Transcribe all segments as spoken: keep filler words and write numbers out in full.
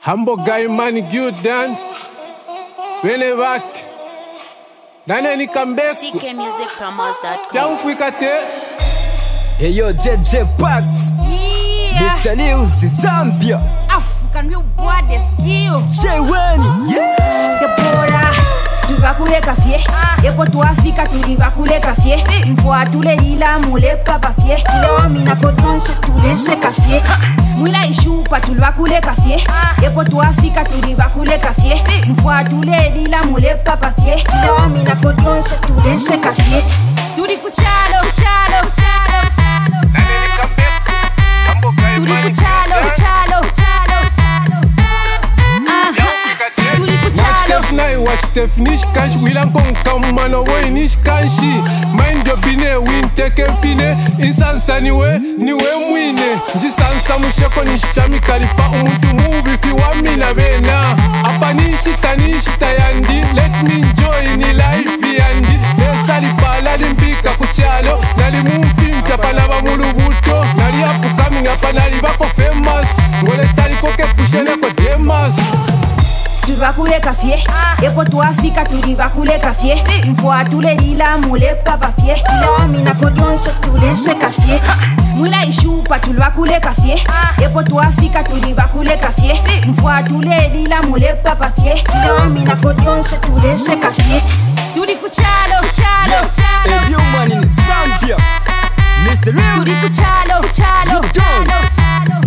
Humble guy man good dan. Wene back. Dane ni comeback. C K music promos dot com. Down fikate. Hey yo J J Pax. Yeah. Mister Lewis Zambia. African real boy the skill. J-Wani. Yeah. Debora. Tuliva kule kafie. Yepo tu Afrika tuliva kule kafie. Mfua tule lila mule kapafie. Tulewa mina kodonse tule se kafie. Mwila ishupa tuliva kule kafie. Yepo tu Afrika tuliva kule kafie. Mfua tule lila mule kapafie. Tulewa mina kodonse tule se kafie. Tuli kuchalo, chalo, chalo, chalo. Dane ni comeback. Humble guy Tuli man. kuchalo, chalo, chalo, chalo. Aha. Tuli Watch kuchalo. Steph nine, watch Steph nish cash. Wilan kon kam mano way nish kanshi. Mind your bine, win take fine. Insansa niwe, niwe mwine. Jisansa musheko nish chami kalipa umuntu move fi wami na bena. Apa nishi tanishi tayandi. Let me enjoy ni life yandi. Nesa li pala limpika kuchalo. Nali mumfi mchapa na bamulubuto. Nali apu coming apa nali bako famous. Ngole tali koke pushene ko demas. Tuliva kule kafie. Yepo tu Afrika tuliva kule kafie. Mfua tule lila mule kapafie. Tulewa mina kodonse tule se kafie. Mwila ishupa tuliva kule kafie. Yepo tu Afrika tuliva kule kafie. Mfua tule lila mule kapafie. Tulewa mina kodonse tule se kafie. Tuli kuchalo, chalo, chalo. Hey yo man in Zambia. Mister Tuli Lewis. kuchalo, chalo, chalo, chalo.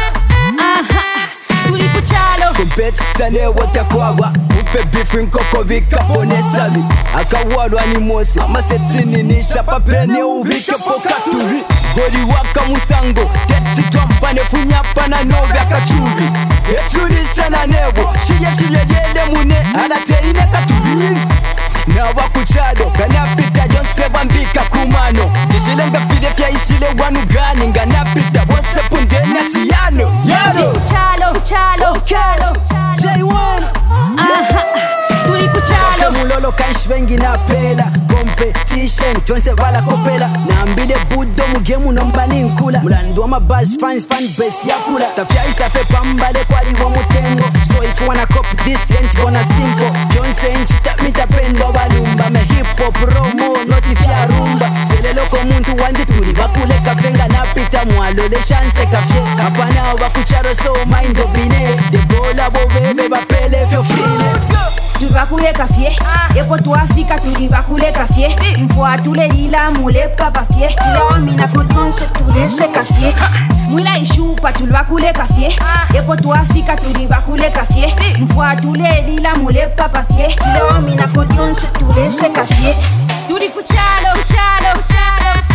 Aha. Tuli kuchalo. Kompetitane watakwagwa upe bifu nkoko vikapone sali akawalwa ni mose masetini nisha papene ubike pokaturi goli waka musango tetitwa mpane funyapa na novi akachubi etulisha na nevo shilya chileyele mune alateine katuri na wakuchado kanapita jonse bambika kumano jishilenga fide fya ishile wanu gani nganapita bose pundeni atiyano yano Chalo, chalo, chalo, chalo. J-Wani. Aha. Tuli kuchalo. Mulolo kanshi bengi na pela competition twonse vala kopela nambile budo mugemu nombani nkula mulandu wa mabuzz fans fan base yakula tafya isafe pambale kwali wa mutengo so if you wanna copy this ain't gonna simple vyonse nchita mitapendwa balumba me hip hop promo noti fya rumba selelo ko muntu wandi tuli bakule kafenga napita mwalo le chance kafye kapana wakucharo so mind obine de bola bo bebe bapele fyo fine. Tuliva kule kafie. Yepo tu Afrika tuliva kule kafie. Mfua tule lila mule kapafie. Tulewa mina kodonse tule se kafie. Mwila ishupa tuliva kule kafie. Yepo tu Afrika tuliva kule kafie. Mfua tule lila mule kapafie. Tulewa mina kodonse tule se kafie. Tuli kuchalo, chalo, chalo.